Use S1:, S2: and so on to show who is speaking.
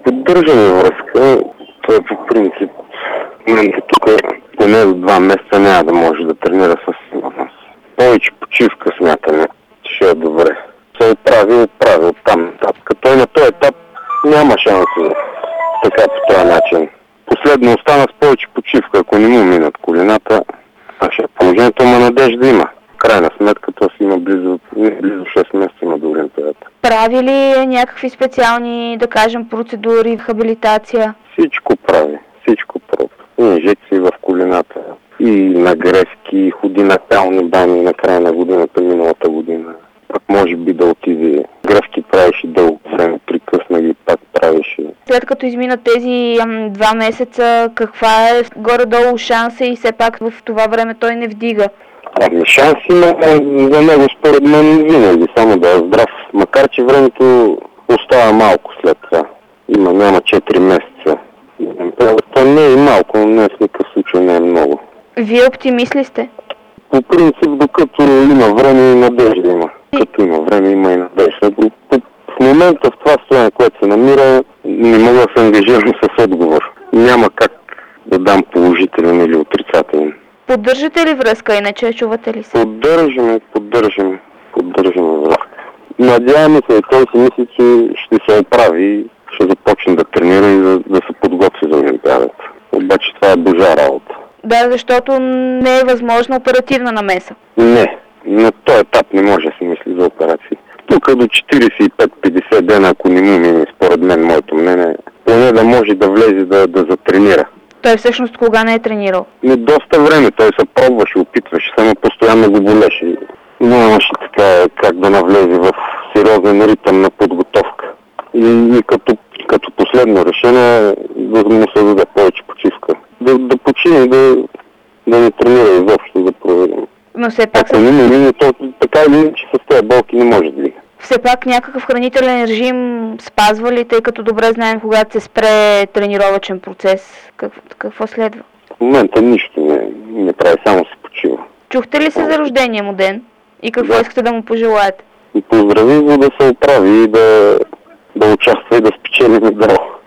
S1: Поддържаме връзка. Той по принцип в момента тук поне до 2 месеца няма да може да тренира със сигурност. Повече почивка смятаме, че ще е добре. Се прави оттам нататък. Той на този етап няма шанс така по този начин. Последно остана с повече почивка, ако не му минат колената. Положението има надежда има. Крайна сметка, то си има близо 6 месеца има до Олимпиадата.
S2: Прави ли някакви специални, да кажем, процедури, рехабилитация?
S1: Всичко прави. Инжекции в колената. И нагревки, ходи на кални бани на края на годината, миналата година. Пак може би да отиде. Гръвки правиш дълго време, прекъсна ги, пак правиш.
S2: След като изминат тези 2 месеца, каква е горе-долу шанса и все пак в това време той не вдига?
S1: Шанс има за него според мен винаги, само да е здрав. Макар че времето остава малко след това. Няма 4 месеца. То не е малко, но в никакъв случай не е много.
S2: Вие оптимист ли сте?
S1: По принцип, докато има време и надежда има. Като има време има и надежда. В момента в това състояние, което се намира, не мога да се ангажирам с отговор. Няма как да дам положителен или отрицателен.
S2: Поддържате ли връзка, иначе чувате ли се?
S1: Поддържаме връзка. Надяваме се, той си мисли, че ще се оправи и ще започне да тренира и да се подготви за Олимпиадата. Обаче това е божа работа.
S2: Да, защото не е възможна оперативна намеса.
S1: Не, на този етап не може да се мисли за операции. Тук до 45-50 дена, ако не му мине, според мен, моето мнение, поне да може да влезе да затренира.
S2: Той всъщност кога не е тренирал?
S1: Доста време. Той се пробваше, опитваше, само постоянно го болеше. Нямаше така как да навлезе в сериозен ритъм на подготовка. И като последно решение да му се даде повече почивка. Да почине, да не тренира изобщо, да проверим.
S2: Но все пак...
S1: Така или иначе с тези болки не може да ига.
S2: Все пак някакъв хранителен режим спазва ли, тъй като добре знаем, когато се спре тренировъчен процес, какво следва?
S1: В момента нищо не прави, само се почива.
S2: Чухте ли се за рождения му ден? И какво искате да му пожелаете?
S1: Поздрави го да се оправи и да участва и да спечели медал.